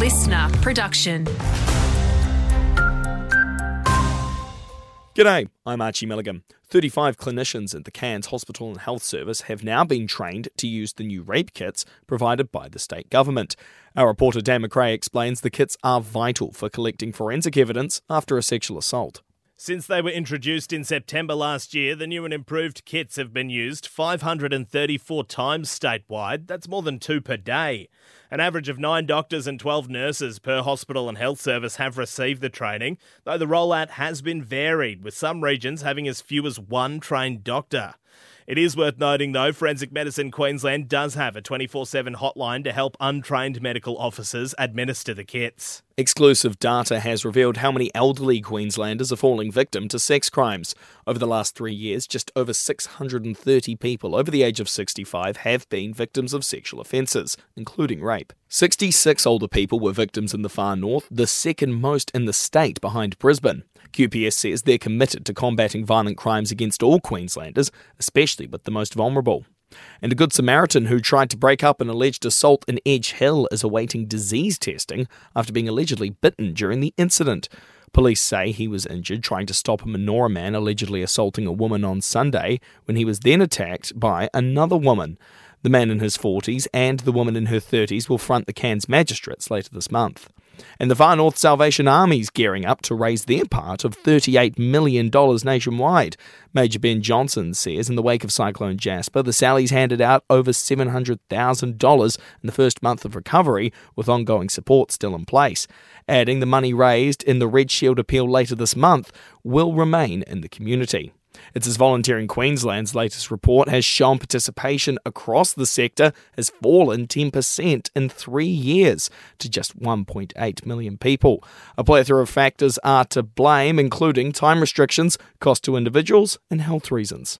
listener production. G'day, I'm Archie Milligan. 35 clinicians at the Cairns Hospital and Health Service have now been trained to use the new rape kits provided by the state government. Our reporter Dan McRae explains the kits are vital for collecting forensic evidence after a sexual assault. Since they were introduced in September last year, the new and improved kits have been used 534 times statewide. That's more than 2 per day. An average of 9 doctors and 12 nurses per hospital and health service have received the training, though the rollout has been varied, with some regions having as few as 1 trained doctor. It is worth noting, though, Forensic Medicine Queensland does have a 24/7 hotline to help untrained medical officers administer the kits. Exclusive data has revealed how many elderly Queenslanders are falling victim to sex crimes. Over the last 3 years, just over 630 people over the age of 65 have been victims of sexual offences, including rape. 66 older people were victims in the far north, the second most in the state behind Brisbane. QPS says they're committed to combating violent crimes against all Queenslanders, especially with the most vulnerable. And a Good Samaritan who tried to break up an alleged assault in Edge Hill is awaiting disease testing after being allegedly bitten during the incident. Police say he was injured trying to stop a Manoora man allegedly assaulting a woman on Sunday when he was then attacked by another woman. The man in his 40s and the woman in her 30s will front the Cairns magistrates later this month. And the Far North Salvation Army's gearing up to raise their part of $38 million nationwide. Major Ben Johnson says in the wake of Cyclone Jasper, the Sallies handed out over $700,000 in the first month of recovery, with ongoing support still in place. Adding the money raised in the Red Shield appeal later this month will remain in the community. It's as Volunteering Queensland's latest report has shown participation across the sector has fallen 10% in 3 years to just 1.8 million people. A plethora of factors are to blame, including time restrictions, cost to individuals, and health reasons.